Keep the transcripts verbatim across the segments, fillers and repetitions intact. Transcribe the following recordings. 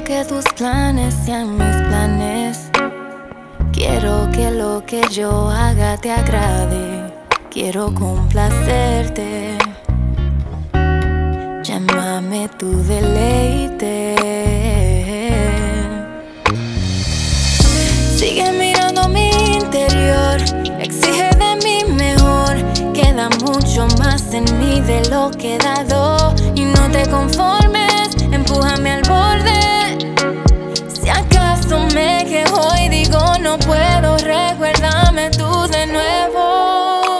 que tus planes sean mis planes. Quiero que lo que yo haga te agrade. Quiero complacerte. Llámame tu deleite. Sigue mirando mi interior. Exige de mí mejor. Queda mucho más en mí de lo que he dado. Y no te conformes, empújame al borde. Si acaso me quejo y digo no puedo, recuérdame tú de nuevo.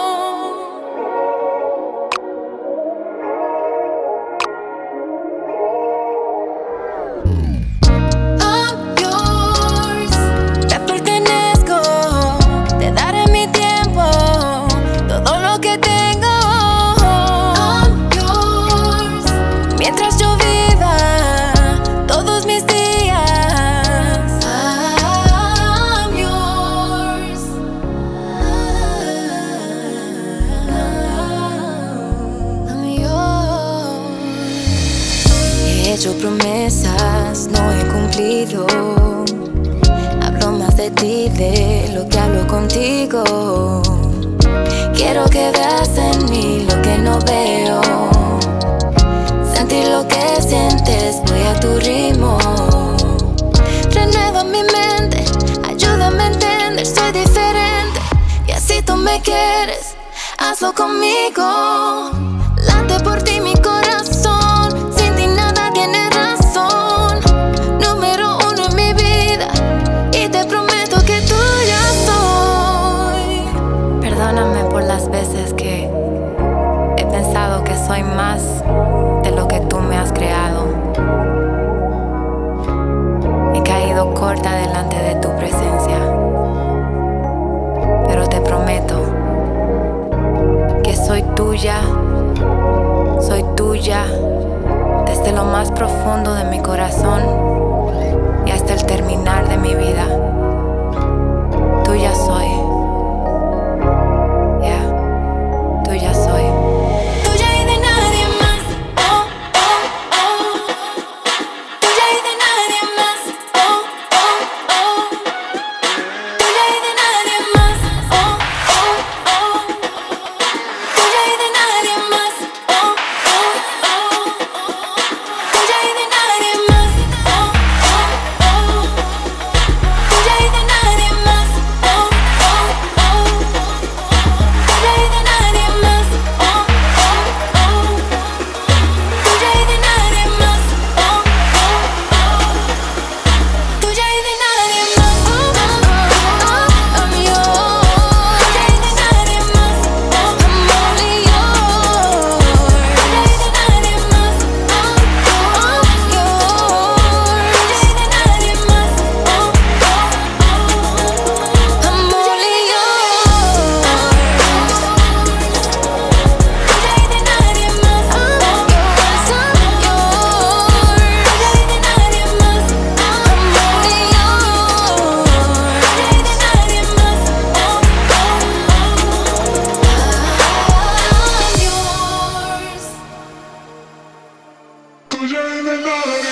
He hecho promesas, no he cumplido. Hablo más de ti de lo que hablo contigo. Quiero que veas en mí lo que no veo. Sentir lo que sientes, voy a tu ritmo. Renueva mi mente, ayúdame a entender, soy diferente. Y así tú me quieres, hazlo conmigo. Late por ti mi corazón. Perdóname por las veces que he pensado que soy más de lo que tú me has creado. He caído corta delante de tu presencia, pero te prometo que soy tuya, soy tuya desde lo más profundo de mi corazón y hasta el terminar de mi vida. Tuya soy. Tuya y de nadie.